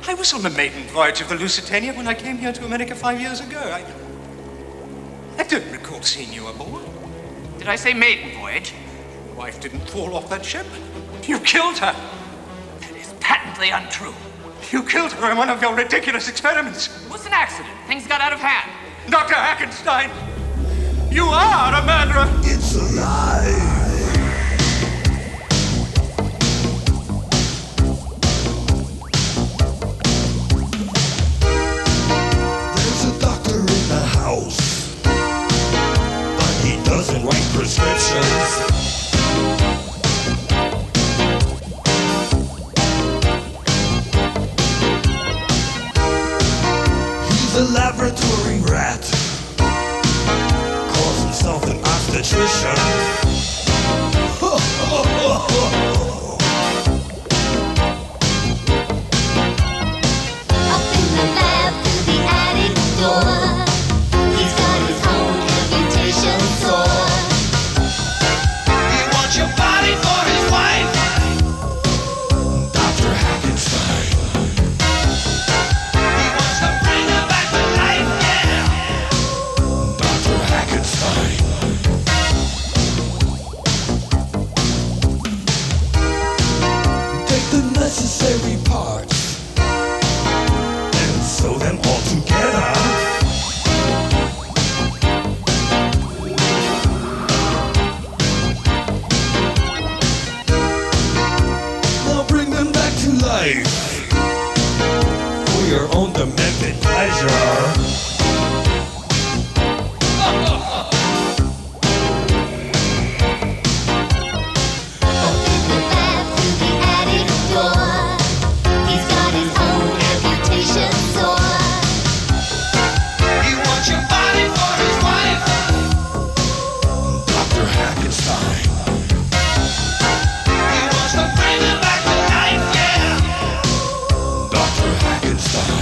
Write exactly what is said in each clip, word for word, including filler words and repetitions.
I was on the maiden voyage of the Lusitania when I came here to America five years ago. I, I don't recall seeing you aboard. Did I say maiden voyage? Your wife didn't fall off that ship. You killed her. That is patently untrue. You killed her in one of your ridiculous experiments. It was an accident. Things got out of hand. Doctor Hackenstein, you are a murderer. It's a lie. Doesn't write prescriptions. He's a laboratory rat. Calls himself an obstetrician. Up in the lab through the attic door. He's got his own amputation saw. Your body for his wife, Doctor Hackenstein. He wants to bring her back to life, yeah. Doctor Hackenstein. Take the necessary parts and sew them all together. Life for your own demented pleasure. Open the lab through the attic door. He's got his own amputation saw. He wants your body for his wife, Doctor Hackenstein. He wants to bring her back to life, yeah. Doctor Hackenstein.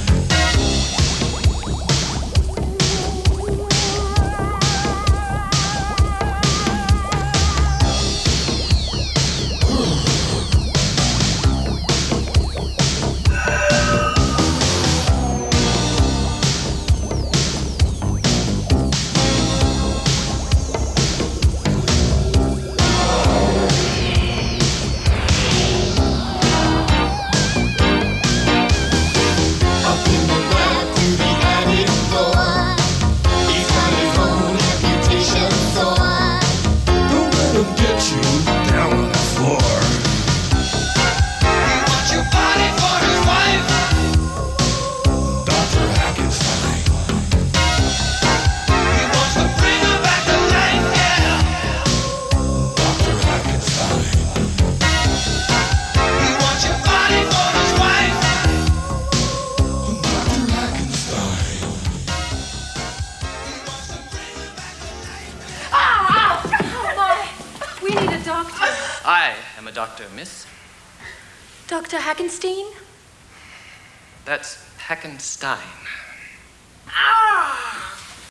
I am a doctor, miss. Doctor Hackenstein? That's Hackenstein. Ah!